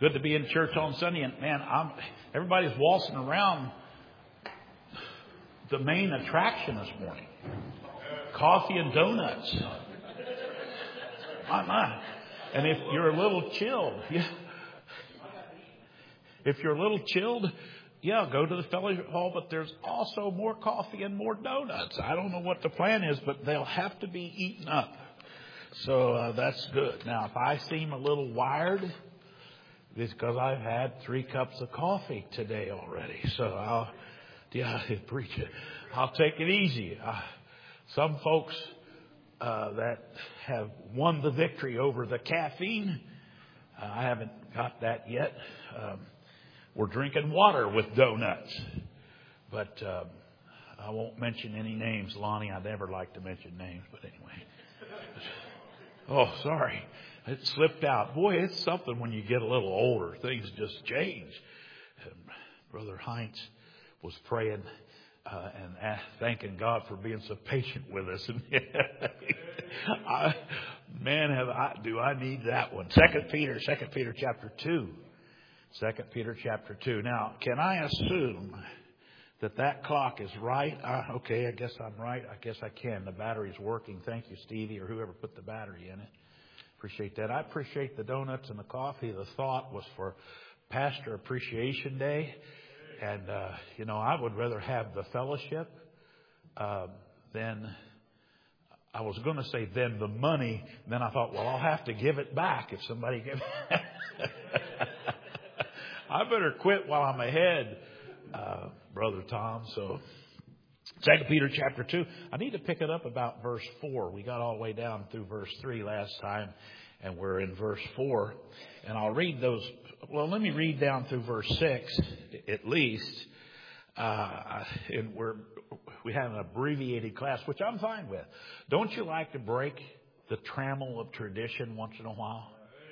Good to be in church on Sunday. And man, everybody's waltzing around the main attraction this morning. Coffee and donuts. My. And if you're a little chilled, go to the fellowship hall, but there's also more coffee and more donuts. I don't know what the plan is, but they'll have to be eaten up. So that's good. Now, if I seem a little wired, it's because I've had 3 cups of coffee today already. So I'll preach it. I'll take it easy. Some folks that have won the victory over the caffeine, I haven't got that yet. We're drinking water with donuts. But I won't mention any names, Lonnie. I never like to mention names, but anyway. Oh, sorry. It slipped out. Boy, it's something when you get a little older. Things just change. Brother Heinz was praying and thanking God for being so patient with us. Do I need that one? 2 Peter chapter 2. 2 Peter chapter 2. Now, can I assume that clock is right? Okay, I guess I'm right. I guess I can. The battery's working. Thank you, Stevie, or whoever put the battery in it. Appreciate that. I appreciate the donuts and the coffee. The thought was for Pastor Appreciation Day. And, I would rather have the fellowship than, I was going to say than the money. Then I thought, well, I'll have to give it back if somebody gives it. I better quit while I'm ahead, Brother Tom. So 2 Peter chapter 2. I need to pick it up about verse 4. We got all the way down through verse 3 last time, and we're in verse 4. And I'll read those. Well, let me read down through verse 6 at least. And we have an abbreviated class, which I'm fine with. Don't you like to break the trammel of tradition once in a while?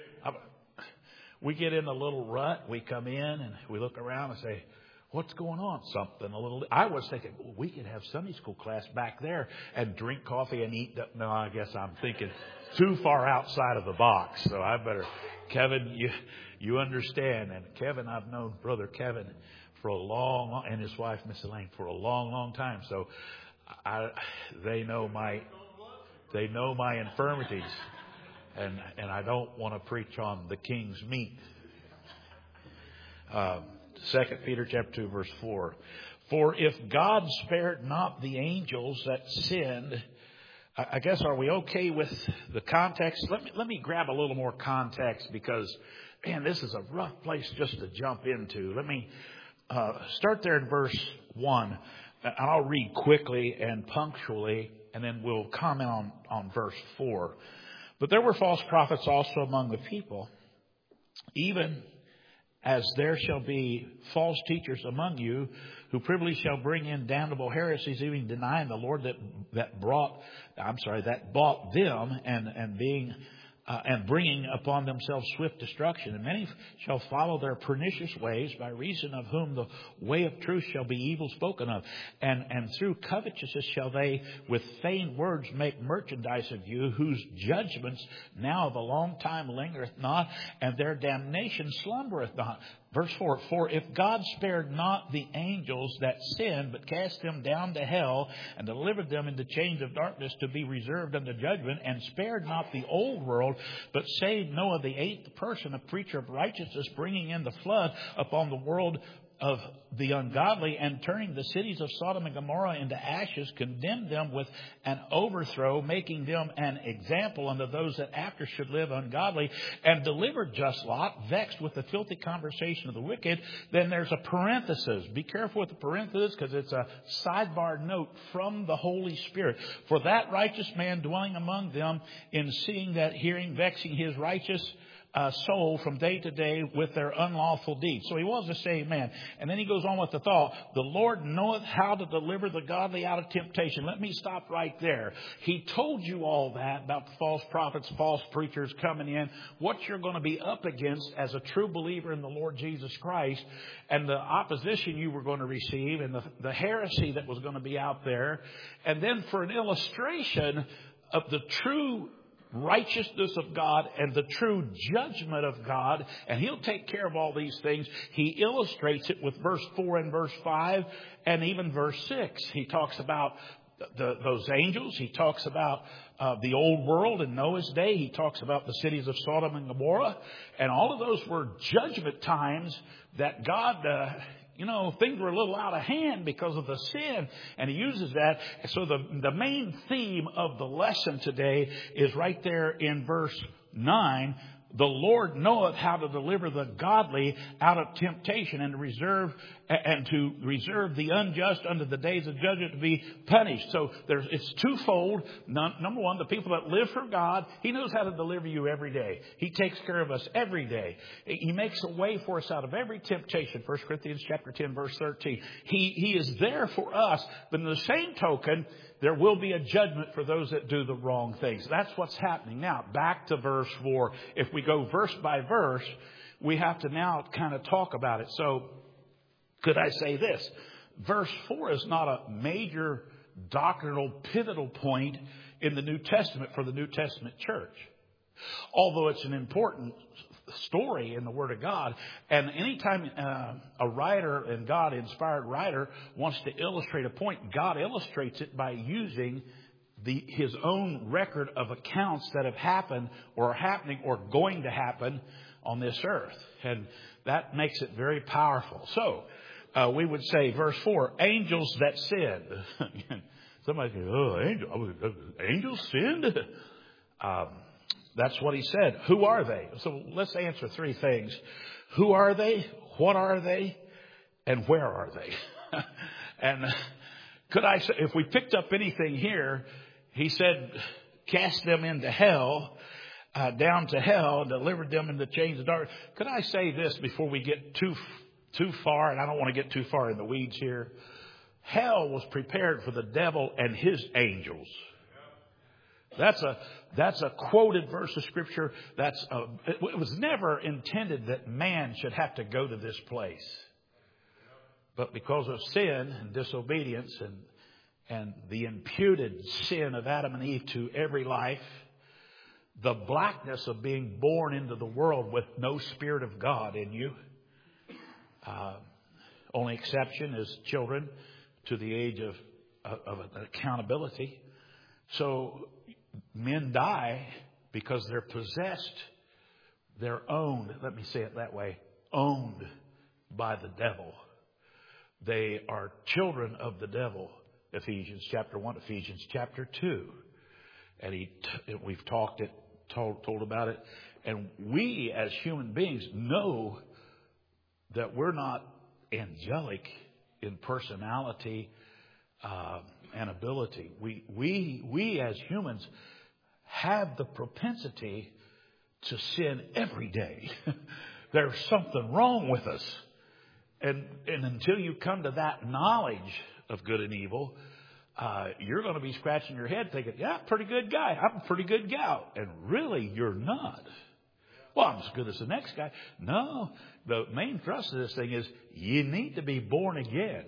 We get in a little rut. We come in and we look around and say, what's going on? Something a little. I was thinking, well, we could have Sunday school class back there and drink coffee and eat. No, I guess I'm thinking too far outside of the box. So I better, Kevin, you understand. And Kevin, I've known Brother Kevin for a long, and his wife, Miss Elaine, for a long, long time. So they know my infirmities. And I don't want to preach on the king's meat. 2 Peter chapter 2 verse 4. For if God spared not the angels that sinned, I guess, are we okay with the context? Let me grab a little more context because, man, this is a rough place just to jump into. Let me start there in verse 1. I'll read quickly and punctually, and then we'll comment on verse 4. But there were false prophets also among the people, even as there shall be false teachers among you, who privily shall bring in damnable heresies, even denying the Lord that bought them, and bringing upon themselves swift destruction. And many shall follow their pernicious ways, by reason of whom the way of truth shall be evil spoken of. And through covetousness shall they with feigned words make merchandise of you, whose judgments now of a long time lingereth not, and their damnation slumbereth not. Verse 4, for if God spared not the angels that sinned, but cast them down to hell, and delivered them into chains of darkness to be reserved unto judgment, and spared not the old world, but saved Noah the eighth person, a preacher of righteousness, bringing in the flood upon the world of the ungodly, and turning the cities of Sodom and Gomorrah into ashes, condemned them with an overthrow, making them an example unto those that after should live ungodly, and delivered just Lot, vexed with the filthy conversation of the wicked. Then there's a parenthesis. Be careful with the parenthesis, because it's a sidebar note from the Holy Spirit. For that righteous man dwelling among them, in seeing that hearing, vexing his righteous soul from day to day with their unlawful deeds. So he was a saved man. And then he goes on with the thought, the Lord knoweth how to deliver the godly out of temptation. Let me stop right there. He told you all that about the false prophets, false preachers coming in, what you're going to be up against as a true believer in the Lord Jesus Christ, and the opposition you were going to receive, and the heresy that was going to be out there. And then for an illustration of the true righteousness of God and the true judgment of God, and He'll take care of all these things. He illustrates it with verse 4 and verse 5 and even verse 6. He talks about those angels. He talks about the old world in Noah's day. He talks about the cities of Sodom and Gomorrah. And all of those were judgment times that God, things were a little out of hand because of the sin. And He uses that. So the main theme of the lesson today is right there in verse 9. The Lord knoweth how to deliver the godly out of temptation and to reserve the unjust unto the days of judgment to be punished. So it's twofold. Number one, the people that live for God, He knows how to deliver you every day. He takes care of us every day. He makes a way for us out of every temptation. 1 Corinthians chapter 10, verse 13. He is there for us. But in the same token, there will be a judgment for those that do the wrong things. That's what's happening. Now, back to verse 4. If we go verse by verse, we have to now kind of talk about it. So, could I say this? Verse 4 is not a major doctrinal pivotal point in the New Testament for the New Testament church. Although it's an important story in the Word of God. And anytime a writer and God-inspired writer wants to illustrate a point, God illustrates it by using His own record of accounts that have happened or are happening or going to happen on this earth. And that makes it very powerful. So, we would say, verse 4, angels that sinned. Somebody says, angels sinned? That's what he said. Who are they? So let's answer three things. Who are they? What are they? And where are they? And could I say, if we picked up anything here, he said, cast them into hell, down to hell, and delivered them in the chains of darkness. Could I say this before we get too far? And I don't want to get too far in the weeds here. Hell was prepared for the devil and his angels. That's a quoted verse of Scripture. It was never intended that man should have to go to this place. But because of sin and disobedience and the imputed sin of Adam and Eve to every life, the blackness of being born into the world with no Spirit of God in you. Only exception is children to the age of accountability. So men die because they're possessed. They're owned. Let me say it that way. Owned by the devil. They are children of the devil. Ephesians chapter 1, Ephesians chapter 2. And we've told about it. And we as human beings know that we're not angelic in personality and ability. We as humans have the propensity to sin every day. There's something wrong with us. And until you come to that knowledge of good and evil, you're going to be scratching your head thinking, yeah, pretty good guy. I'm a pretty good gal. And really, you're not. Well, I'm as good as the next guy. No, the main thrust of this thing is you need to be born again.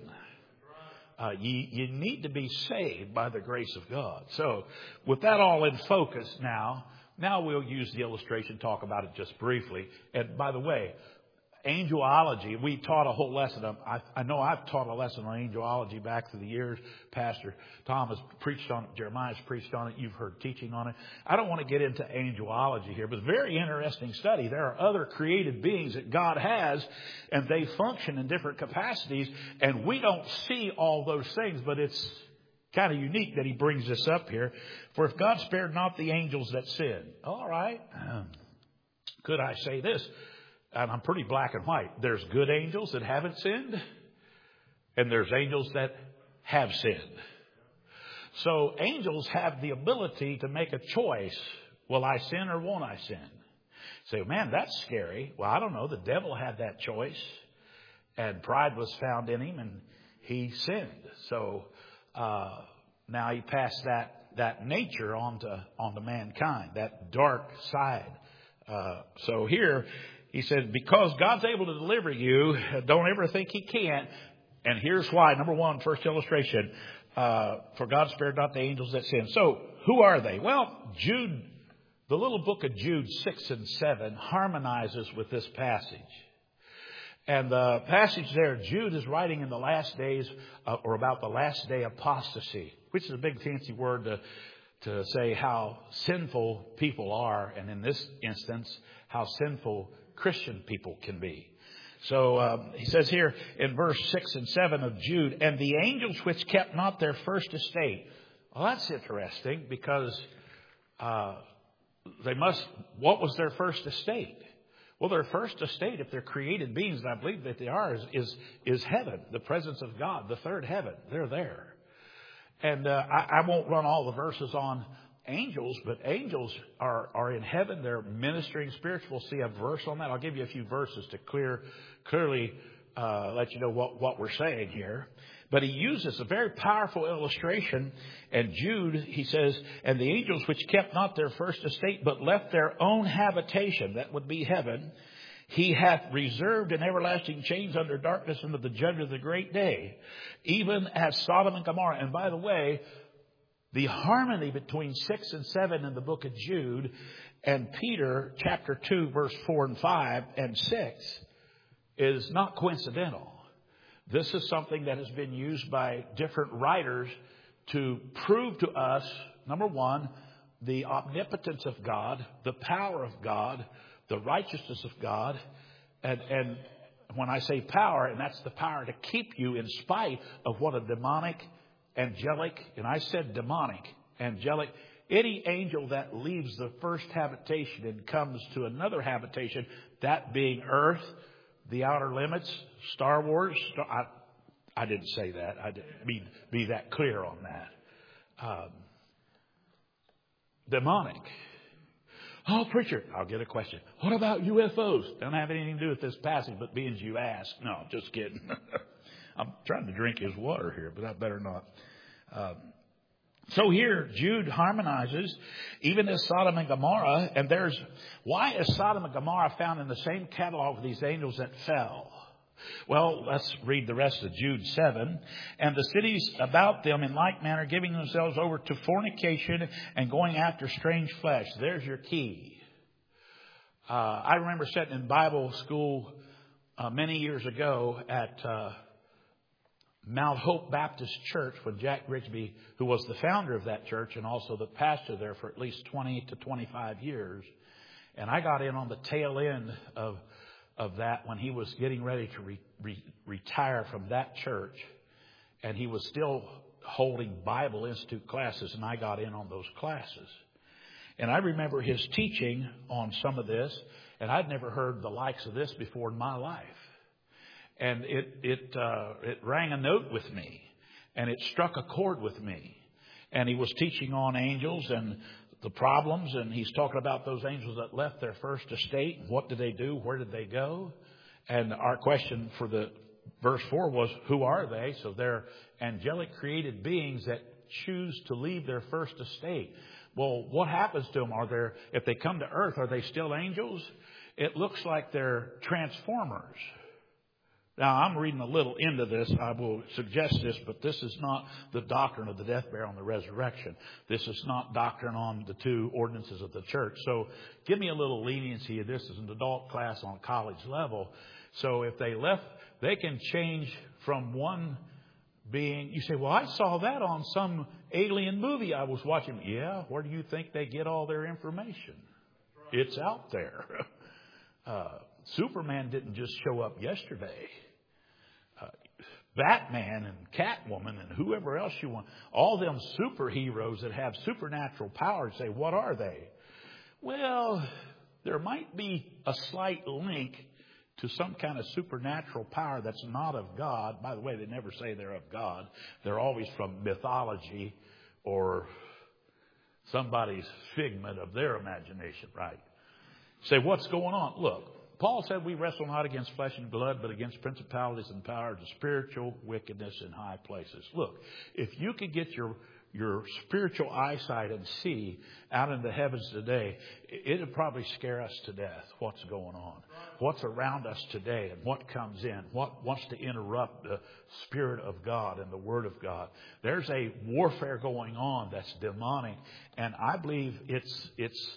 You need to be saved by the grace of God. So with that all in focus now we'll use the illustration, talk about it just briefly. And by the way, angelology, we taught a whole lesson. I know I've taught a lesson on angelology back through the years. Pastor Tom has preached on it. Jeremiah's preached on it. You've heard teaching on it. I don't want to get into angelology here, but it's a very interesting study. There are other created beings that God has, and they function in different capacities, and we don't see all those things, but it's kind of unique that he brings this up here. For if God spared not the angels that sinned. All right. Could I say this? And I'm pretty black and white. There's good angels that haven't sinned, and there's angels that have sinned. So angels have the ability to make a choice. Will I sin or won't I sin? Say, man, that's scary. Well, I don't know. The devil had that choice, and pride was found in him, and he sinned. So now he passed that nature onto mankind, that dark side. So here, he said, because God's able to deliver you, don't ever think He can't. And here's why. Number one, first illustration. For God spared not the angels that sinned. So, who are they? Well, Jude The little book of Jude 6 and 7 harmonizes with this passage. And the passage there, Jude is writing in the last days, or about the last day apostasy, which is a big fancy word to say how sinful people are, and in this instance, how sinful Christian people can be. So he says here in verse 6 and 7 of Jude, and the angels which kept not their first estate. Well, that's interesting because what was their first estate? Well, their first estate, if they're created beings, and I believe that they are, is heaven, the presence of God, the third heaven. They're there. And I won't run all the verses on angels, but angels are in heaven. They're ministering spirits. We'll see a verse on that. I'll give you a few verses to clearly let you know what we're saying here. But he uses a very powerful illustration. And Jude, he says, and the angels which kept not their first estate, but left their own habitation, that would be heaven, he hath reserved in everlasting chains under darkness unto the judgment of the great day, even as Sodom and Gomorrah. And by the way, the harmony between 6 and 7 in the book of Jude and Peter chapter 2, verse 4 and 5 and 6 is not coincidental. This is something that has been used by different writers to prove to us, number one, the omnipotence of God, the power of God, the righteousness of God. And when I say power, and that's the power to keep you in spite of what a demonic, angelic, and I said demonic, angelic, any angel that leaves the first habitation and comes to another habitation, that being earth, the outer limits, Star Wars. I didn't say that. I didn't be that clear on that. Demonic. Oh, preacher, I'll get a question. What about UFOs? Don't have anything to do with this passage, but being you ask. No, just kidding. I'm trying to drink his water here, but I better not. So here, Jude harmonizes, even as Sodom and Gomorrah, and why is Sodom and Gomorrah found in the same catalog of these angels that fell? Well, let's read the rest of Jude 7. And the cities about them in like manner giving themselves over to fornication and going after strange flesh. There's your key. I remember sitting in Bible school many years ago at Mount Hope Baptist Church when Jack Rigsby, who was the founder of that church and also the pastor there for at least 20 to 25 years. And I got in on the tail end of that when he was getting ready to retire from that church. And he was still holding Bible Institute classes, and I got in on those classes. And I remember his teaching on some of this, and I'd never heard the likes of this before in my life. And it rang a note with me, and it struck a chord with me. And he was teaching on angels and the problems, and he's talking about those angels that left their first estate. What did they do? Where did they go? And our question for the verse 4 was, who are they? So they're angelic created beings that choose to leave their first estate. Well, what happens to them? If they come to earth, are they still angels? It looks like they're transformers. Now, I'm reading a little into this. I will suggest this, but this is not the doctrine of the death, burial, and the resurrection. This is not doctrine on the two ordinances of the church. So give me a little leniency. This is an adult class on college level. So if they left, they can change from one being. You say, well, I saw that on some alien movie I was watching. Yeah, where do you think they get all their information? It's out there. Superman didn't just show up yesterday. Batman and Catwoman and whoever else you want, all them superheroes that have supernatural powers, say, what are they? Well, there might be a slight link to some kind of supernatural power that's not of God. By the way, they never say they're of God. They're always from mythology or somebody's figment of their imagination, right? Say, what's going on? Look, Paul said we wrestle not against flesh and blood, but against principalities and powers and spiritual wickedness in high places. Look, if you could get your spiritual eyesight and see out in the heavens today, it would probably scare us to death what's going on, what's around us today and what comes in, what wants to interrupt the Spirit of God and the Word of God. There's a warfare going on that's demonic, and I believe it's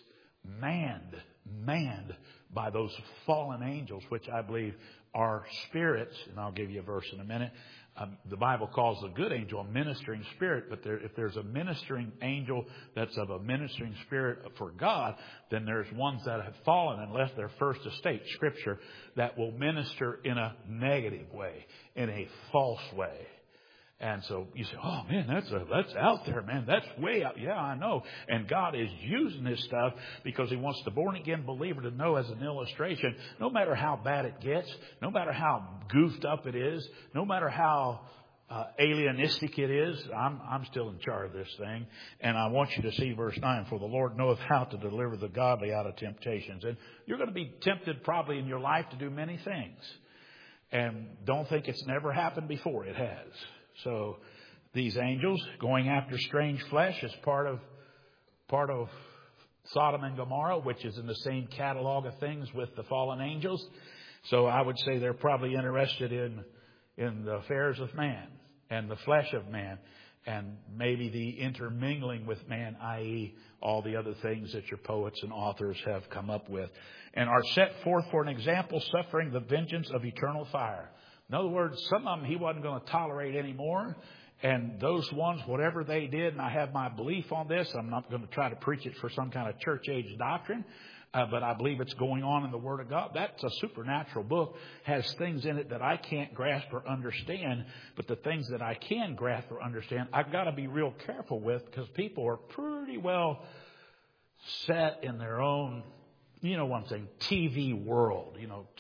manned by those fallen angels, which I believe are spirits. And I'll give you a verse in a minute. The Bible calls the good angel a ministering spirit, but if there's a ministering angel that's of a ministering spirit for God, then there's ones that have fallen and left their first estate, Scripture, that will minister in a negative way, in a false way. And so you say, oh man, that's out there, man. That's way out. Yeah, I know. And God is using this stuff because He wants the born again believer to know, as an illustration, no matter how bad it gets, no matter how goofed up it is, no matter how alienistic it is, I'm still in charge of this thing. And I want you to see verse 9, for the Lord knoweth how to deliver the godly out of temptations. And you're going to be tempted probably in your life to do many things. And don't think it's never happened before. It has. So these angels going after strange flesh is part of Sodom and Gomorrah, which is in the same catalog of things with the fallen angels. So I would say they're probably interested in the affairs of man and the flesh of man, and maybe the intermingling with man, i.e. all the other things that your poets and authors have come up with, and are set forth for an example, suffering the vengeance of eternal fire. In other words, some of them He wasn't going to tolerate anymore. And those ones, whatever they did, and I have my belief on this, I'm not going to try to preach it for some kind of church age doctrine, but I believe it's going on in the Word of God. That's a supernatural book, has things in it that I can't grasp or understand. But the things that I can grasp or understand, I've got to be real careful with, because people are pretty well set in their own, you know what I'm saying, TV world. You know,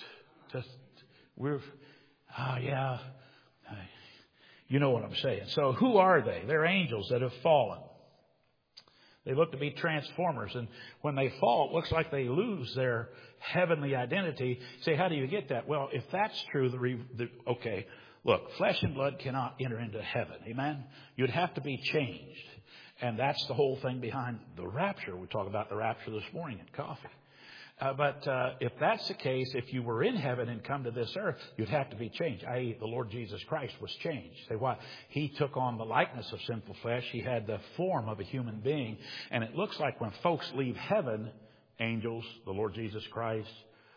oh, yeah. You know what I'm saying. So who are they? They're angels that have fallen. They look to be transformers. And when they fall, it looks like they lose their heavenly identity. Say, how do you get that? Well, if that's true, okay, look, flesh and blood cannot enter into heaven. Amen? You'd have to be changed. And that's the whole thing behind the rapture. We talked about the rapture this morning at coffee. But if that's the case, if you were in heaven and come to this earth, you'd have to be changed. I.e., the Lord Jesus Christ was changed. Say why? He took on the likeness of sinful flesh. He had the form of a human being. And it looks like when folks leave heaven, angels, the Lord Jesus Christ,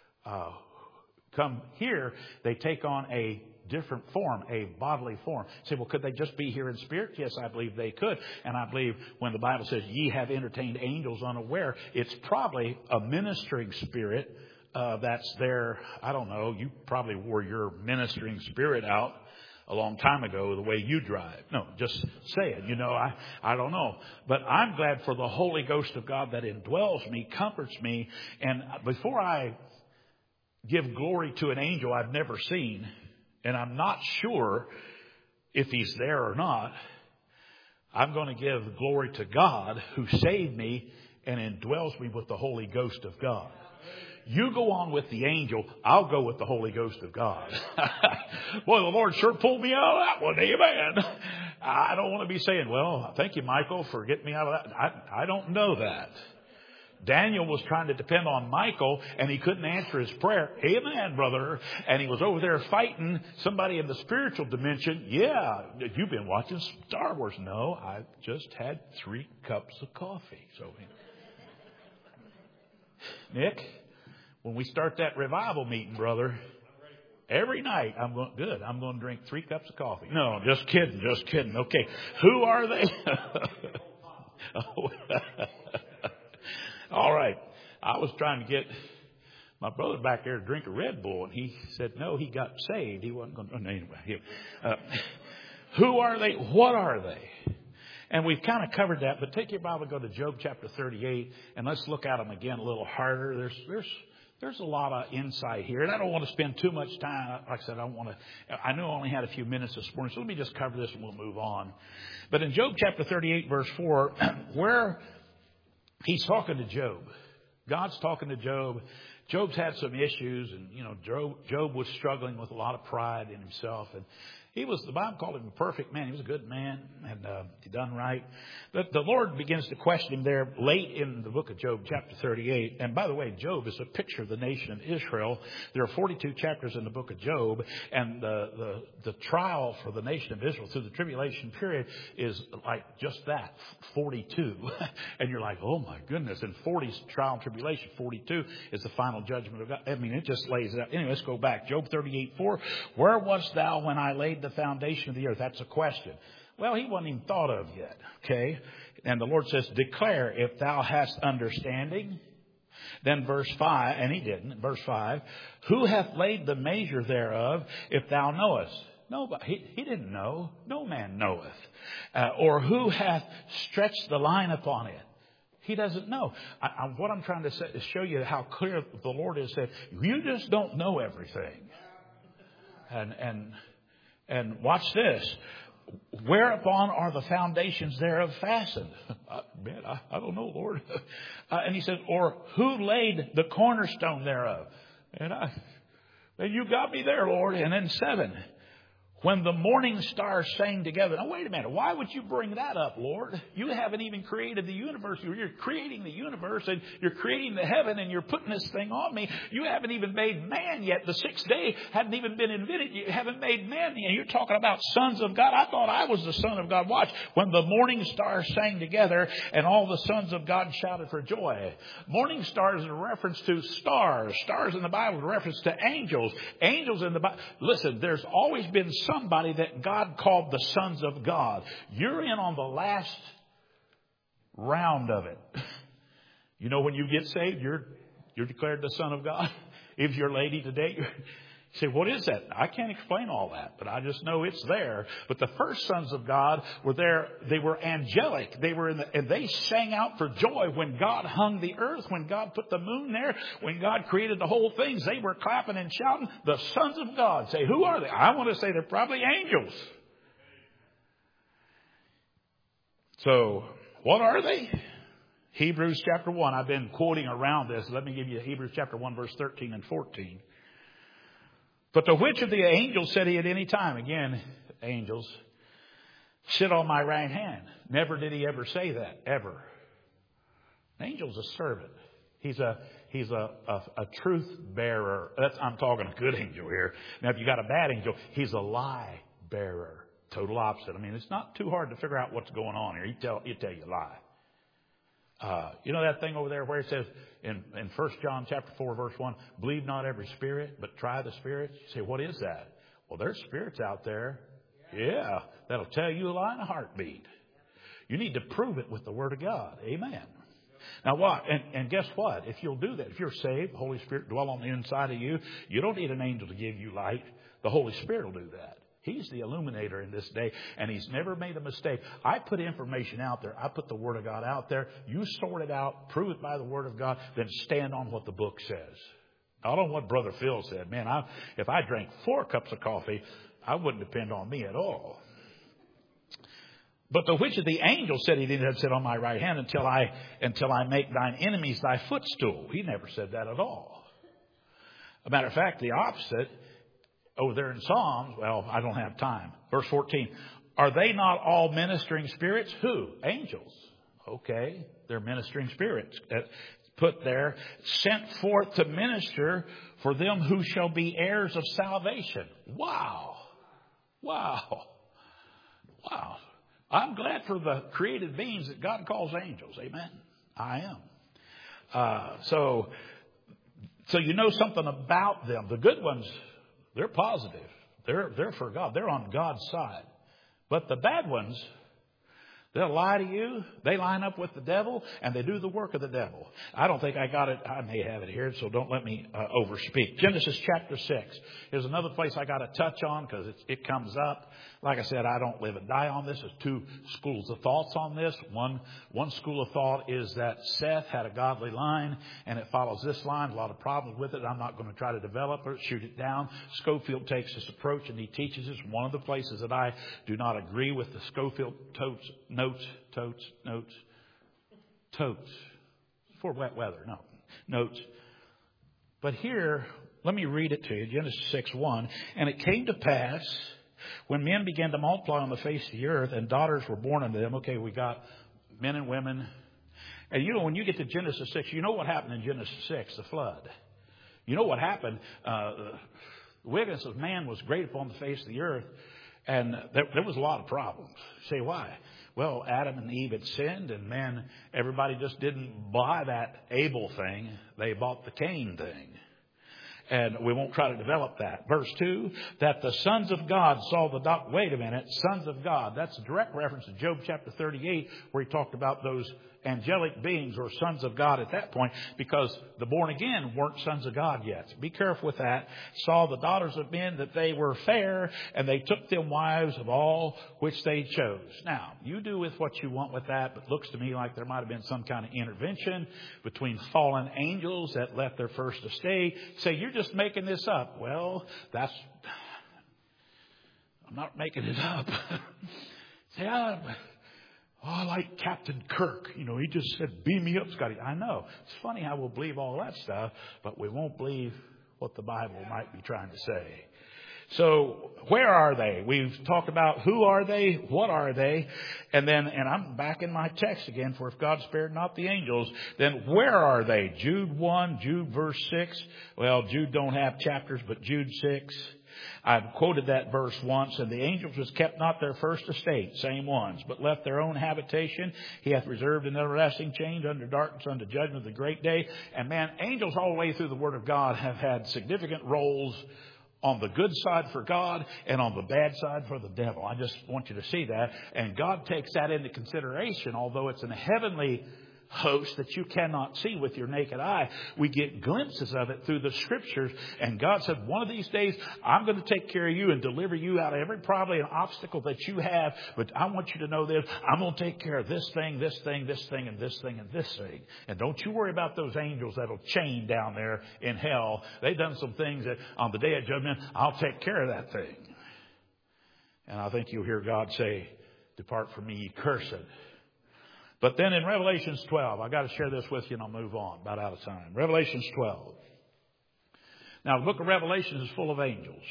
come here, they take on a different form, a bodily form. Say, well, could they just be here in spirit? Yes, I believe they could. And I believe when the Bible says, ye have entertained angels unaware, it's probably a ministering spirit that's there. I don't know. You probably wore your ministering spirit out a long time ago the way you drive. No, just say it. You know, I don't know. But I'm glad for the Holy Ghost of God that indwells me, comforts me. And before I give glory to an angel I've never seen, and I'm not sure if he's there or not, I'm going to give glory to God who saved me and indwells me with the Holy Ghost of God. You go on with the angel, I'll go with the Holy Ghost of God. Boy, the Lord sure pulled me out of that one. Amen. I don't want to be saying, well, thank you, Michael, for getting me out of that. I don't know that. Daniel was trying to depend on Michael, and he couldn't answer his prayer. Amen, brother. And he was over there fighting somebody in the spiritual dimension. Yeah, you've been watching Star Wars. No, I just had 3 cups of coffee. So, Nick, when we start that revival meeting, brother, every night I'm going to drink 3 cups of coffee. No, just kidding. Okay, who are they? All right. I was trying to get my brother back there to drink a Red Bull, and he said, no, he got saved. He wasn't going to. Anyway, who are they? What are they? And we've kind of covered that, but take your Bible, go to Job chapter 38, and let's look at them again a little harder. There's a lot of insight here, and I don't want to spend too much time. Like I said, I know I only had a few minutes this morning, so let me just cover this and we'll move on. But in Job chapter 38, verse 4, where he's talking to Job. God's talking to Job. Job's had some issues, and Job was struggling with a lot of pride in himself, The Bible called him a perfect man. He was a good man, and he done right. But the Lord begins to question him there late in the book of Job, chapter 38. And by the way, Job is a picture of the nation of Israel. There are 42 chapters in the book of Job, and the trial for the nation of Israel through the tribulation period is like just that, 42. And you're like, oh my goodness. And 40 trial and tribulation, 42 is the final judgment of God. I mean, it just lays it out. Anyway, let's go back. Job 38:4. Where wast thou when I laid the foundation of the earth? That's a question. Well, he wasn't even thought of yet. Okay. And the Lord says, declare if thou hast understanding. Then verse 5, and he didn't. Verse 5, who hath laid the measure thereof if thou knowest? Nobody. He didn't know. No man knoweth. Or who hath stretched the line upon it? He doesn't know. What I'm trying to say is show you how clear the Lord is that you just don't know everything. And watch this. Whereupon are the foundations thereof fastened? I don't know, Lord. And he says, or who laid the cornerstone thereof? And you got me there, Lord. And then 7. When the morning stars sang together. Now, wait a minute. Why would you bring that up, Lord? You haven't even created the universe. You're creating the universe, and you're creating the heaven, and you're putting this thing on me. You haven't even made man yet. The 6th day hadn't even been invented. You haven't made man yet. You're talking about sons of God. I thought I was the son of God. Watch. When the morning stars sang together, and all the sons of God shouted for joy. Morning stars is a reference to stars. Stars in the Bible is a reference to angels. Angels in the Bible. Listen, there's always been somebody that God called the sons of God. You're in on the last round of it. You know, when you get saved, you're declared the son of God. If you're a lady today, you say, what is that? I can't explain all that, but I just know it's there. But the first sons of God were there. They were angelic. They were and they sang out for joy when God hung the earth, when God put the moon there, when God created the whole things. They were clapping and shouting. The sons of God. Say, who are they? I want to say they're probably angels. So, what are they? Hebrews chapter 1. I've been quoting around this. Let me give you Hebrews chapter 1, verse 13 and 14. But to which of the angels said he at any time? Again, angels, sit on my right hand. Never did he ever say that, ever. An angel's a servant. He's a truth bearer. I'm talking a good angel here. Now, if you got a bad angel, he's a lie bearer. Total opposite. I mean, it's not too hard to figure out what's going on here. He'll tell you a lie. You know that thing over there where it says in 1 John chapter 4, verse 1, believe not every spirit, but try the spirits. You say, what is that? Well, there's spirits out there. Yeah, that'll tell you a lie in a heartbeat. You need to prove it with the Word of God. Amen. Now what? And guess what? If you'll do that, if you're saved, the Holy Spirit dwell on the inside of you, you don't need an angel to give you light. The Holy Spirit will do that. He's the illuminator in this day, and he's never made a mistake. I put information out there. I put the Word of God out there. You sort it out, prove it by the Word of God, then stand on what the book says. Not on what Brother Phil said. Man, if I drank 4 cups of coffee, I wouldn't depend on me at all. But to which of the angels said he didn't sit on my right hand until I make thine enemies thy footstool? He never said that at all. As a matter of fact, the opposite. Over there in Psalms, well, I don't have time. Verse 14. Are they not all ministering spirits? Who? Angels. Okay. They're ministering spirits. Put there, sent forth to minister for them who shall be heirs of salvation. Wow. Wow. Wow. I'm glad for the created beings that God calls angels. Amen. I am. So you know something about them. The good ones, they're positive. They're for God. They're on God's side. But the bad ones, they'll lie to you. They line up with the devil, and they do the work of the devil. I don't think I got it. I may have it here, so don't let me overspeak. Genesis chapter 6. Here's another place I got to touch on because it comes up. Like I said, I don't live and die on this. There's 2 schools of thoughts on this. One school of thought is that Seth had a godly line, and it follows this line. A lot of problems with it. I'm not going to try to develop it, shoot it down. Schofield takes this approach, and he teaches this. One of the places that I do not agree with the Schofield notes. For wet weather, no. Notes. But here, let me read it to you. Genesis 6:1. And it came to pass When men began to multiply on the face of the earth and daughters were born unto them, okay, we got men and women. And you know, when you get to Genesis 6, you know what happened in Genesis 6, the flood. You know what happened. The wickedness of man was great upon the face of the earth. And there was a lot of problems. Say why? Well, Adam and Eve had sinned, and man, everybody just didn't buy that Abel thing. They bought the Cain thing. And we won't try to develop that. Verse 2, that the sons of God saw the dot. Wait a minute, sons of God. That's a direct reference to Job chapter 38, where he talked about those angelic beings or sons of God at that point, because the born again weren't sons of God yet. Be careful with that. Saw the daughters of men that they were fair, and they took them wives of all which they chose. Now, you do with what you want with that, but it looks to me like there might have been some kind of intervention between fallen angels that left their first estate. Say, you're just making this up. Well, I'm not making it up. Say, I like Captain Kirk. You know, he just said, beam me up, Scotty. I know. It's funny how we'll believe all that stuff, but we won't believe what the Bible might be trying to say. So where are they? We've talked about who are they, what are they, and I'm back in my text again, for if God spared not the angels, then where are they? Jude 1, Jude verse 6. Well, Jude don't have chapters, but Jude 6. I've quoted that verse once. And the angels was kept not their first estate, same ones, but left their own habitation. He hath reserved an everlasting change under darkness, unto judgment of the great day. And man, angels all the way through the Word of God have had significant roles on the good side for God and on the bad side for the devil. I just want you to see that. And God takes that into consideration, although it's in a heavenly host that you cannot see with your naked eye. We get glimpses of it through the scriptures. And God said, one of these days, I'm going to take care of you and deliver you out of every probably an obstacle that you have. But I want you to know this. I'm going to take care of this thing, this thing, this thing, and this thing, and this thing. And don't you worry about those angels that'll chain down there in hell. They've done some things that on the day of judgment, I'll take care of that thing. And I think you'll hear God say, depart from me, ye cursed. But then in Revelations 12, I've got to share this with you and I'll move on. About out of time. Revelations 12. Now, the book of Revelation is full of angels.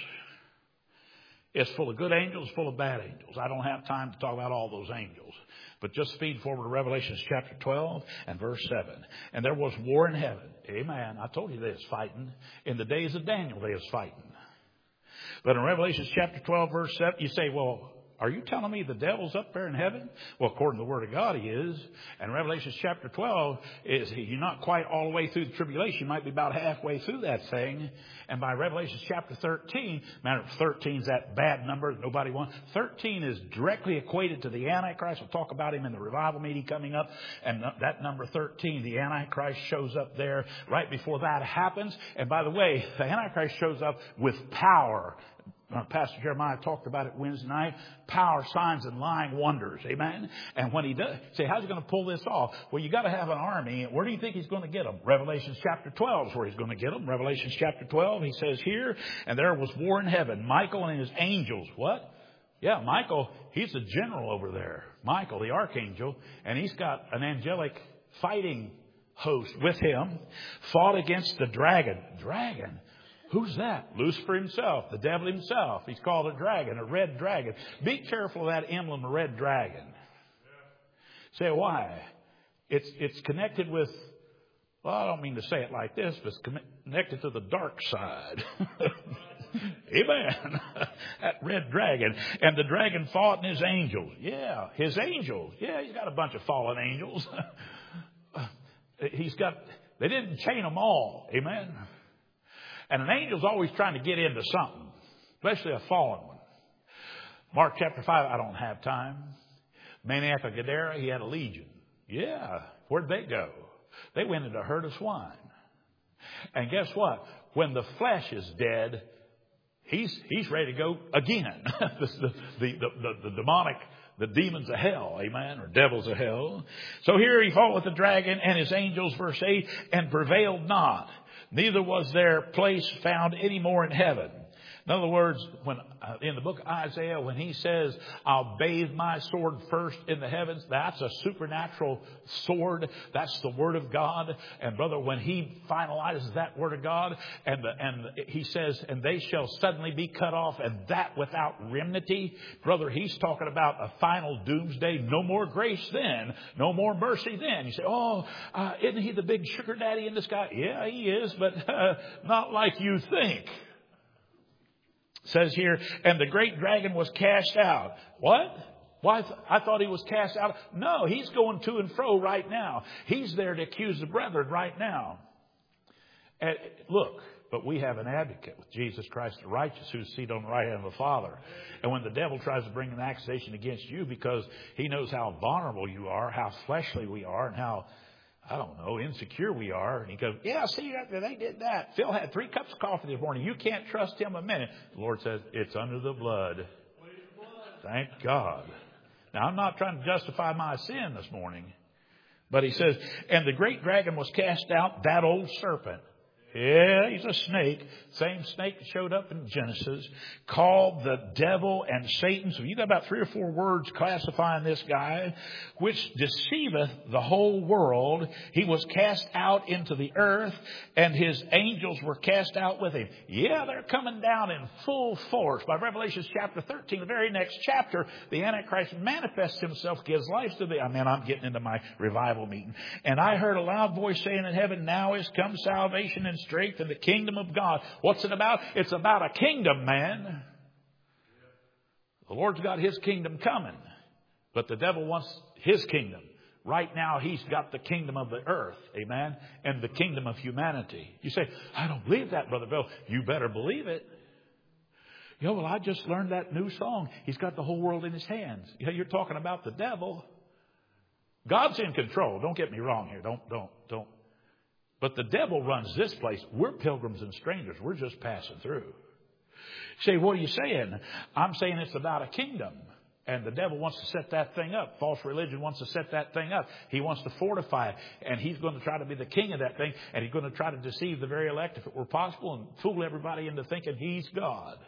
It's full of good angels, full of bad angels. I don't have time to talk about all those angels. But just speed forward to Revelation chapter 12 and verse 7. And there was war in heaven. Amen. I told you they was fighting. In the days of Daniel, they was fighting. But in Revelation chapter 12, verse 7, you say, well, are you telling me the devil's up there in heaven? Well, according to the Word of God, he is. And Revelation chapter 12 is you're not quite all the way through the tribulation. You might be about halfway through that thing. And by Revelation chapter 13, matter of 13 is that bad number that nobody wants. 13 is directly equated to the Antichrist. We'll talk about him in the revival meeting coming up. And that number 13, the Antichrist shows up there right before that happens. And by the way, the Antichrist shows up with power. Pastor Jeremiah talked about it Wednesday night. Power, signs, and lying wonders. Amen. And when he does, say, how's he going to pull this off? Well, you got to have an army. Where do you think he's going to get them? Revelation chapter 12 is where he's going to get them. Revelation chapter 12, he says here, and there was war in heaven. Michael and his angels. What? Yeah, Michael, he's the general over there. Michael, the archangel. And he's got an angelic fighting host with him. Fought against the dragon. Dragon. Who's that? Lucifer himself, the devil himself. He's called a dragon, a red dragon. Be careful of that emblem, a red dragon. Say why? It's connected with, well, I don't mean to say it like this, but it's connected to the dark side. Amen. That red dragon. And the dragon fought and his angels. Yeah, his angels. Yeah, he's got a bunch of fallen angels. They didn't chain them all. Amen. And an angel's always trying to get into something, especially a fallen one. Mark chapter 5, I don't have time. Maniac of Gadara, he had a legion. Yeah. Where'd they go? They went into a herd of swine. And guess what? When the flesh is dead, he's ready to go again. the demonic, the demons of hell, amen, or devils of hell. So here he fought with the dragon and his angels, verse 8, and prevailed not. Neither was their place found any more in heaven. In other words, when in the book of Isaiah, when he says, I'll bathe my sword first in the heavens, that's a supernatural sword. That's the Word of God. And brother, when he finalizes that Word of God, and he says, and they shall suddenly be cut off, and that without remnancy, brother, he's talking about a final doomsday. No more grace then. No more mercy then. You say, isn't he the big sugar daddy in the sky? Yeah, he is, but not like you think. Says here, and the great dragon was cast out. What? Why? I thought he was cast out. No, he's going to and fro right now. He's there to accuse the brethren right now. And look, but we have an advocate with Jesus Christ the righteous, who's seated on the right hand of the Father. And when the devil tries to bring an accusation against you because he knows how vulnerable you are, how fleshly we are, and how, I don't know, insecure we are. And he goes, yeah, see, they did that. Phil had 3 cups of coffee this morning. You can't trust him a minute. The Lord says, it's under the blood. Thank God. Now, I'm not trying to justify my sin this morning. But he says, and the great dragon was cast out, that old serpent. Yeah, he's a snake. Same snake that showed up in Genesis, called the devil and Satan. So you got about 3 or 4 words classifying this guy, which deceiveth the whole world. He was cast out into the earth, and his angels were cast out with him. Yeah, they're coming down in full force. By Revelation chapter 13, the very next chapter, the Antichrist manifests himself, gives life to the... I'm getting into my revival meeting. And I heard a loud voice saying in heaven, now is come salvation and strength in the kingdom of God. What's it about? It's about a kingdom, man. The Lord's got his kingdom coming, but the devil wants his kingdom. Right now, he's got the kingdom of the earth, amen, and the kingdom of humanity. You say, I don't believe that, Brother Bill. You better believe it. Well, I just learned that new song. He's got the whole world in his hands. You're talking about the devil. God's in control. Don't get me wrong here. Don't. But the devil runs this place. We're pilgrims and strangers. We're just passing through. You say, what are you saying? I'm saying it's about a kingdom. And the devil wants to set that thing up. False religion wants to set that thing up. He wants to fortify it. And he's going to try to be the king of that thing. And he's going to try to deceive the very elect if it were possible and fool everybody into thinking he's God.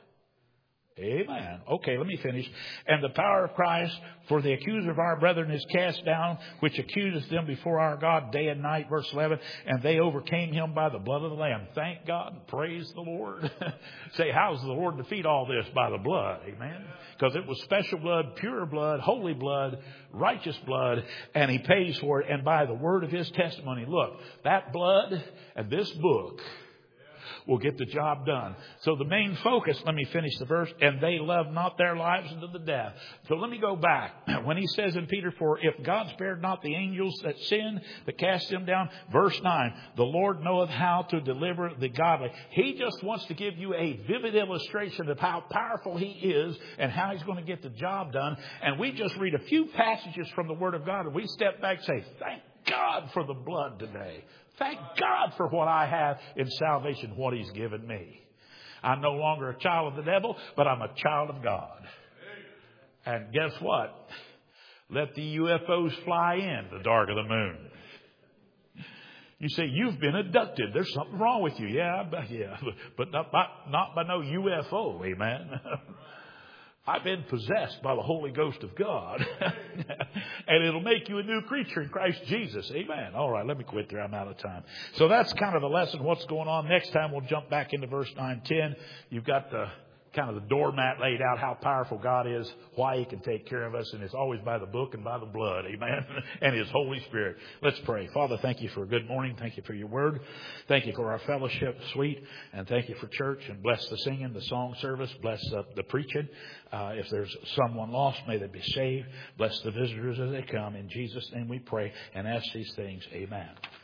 Amen. Okay, let me finish. And the power of Christ for the accuser of our brethren is cast down, which accuseth them before our God day and night. Verse 11. And they overcame him by the blood of the Lamb. Thank God. Praise the Lord. Say, how does the Lord defeat all this? By the blood. Amen. Because it was special blood, pure blood, holy blood, righteous blood, and he pays for it. And by the word of his testimony. Look, that blood and this book will get the job done. So the main focus, let me finish the verse, and they loved not their lives unto the death. So let me go back. When he says in Peter 4, if God spared not the angels that sinned, that cast them down, verse 9, the Lord knoweth how to deliver the godly. He just wants to give you a vivid illustration of how powerful he is and how he's going to get the job done. And we just read a few passages from the Word of God, and we step back and say, thank God for the blood today. Thank God for what I have in salvation, what he's given me. I'm no longer a child of the devil, but I'm a child of God. And guess what? Let the UFOs fly in the dark of the moon. You say, you've been abducted. There's something wrong with you. Yeah, but not by no UFO. Amen. I've been possessed by the Holy Ghost of God. And it'll make you a new creature in Christ Jesus. Amen. All right, let me quit there. I'm out of time. So that's kind of the lesson, what's going on. Next time we'll jump back into verse 9, 10. You've got the kind of the doormat laid out, how powerful God is, why he can take care of us. And it's always by the book and by the blood. Amen. And his Holy Spirit. Let's pray. Father, thank you for a good morning. Thank you for your word. Thank you for our fellowship, sweet. And thank you for church. And bless the singing, the song service. Bless the preaching. If there's someone lost, may they be saved. Bless the visitors as they come. In Jesus' name we pray and ask these things. Amen.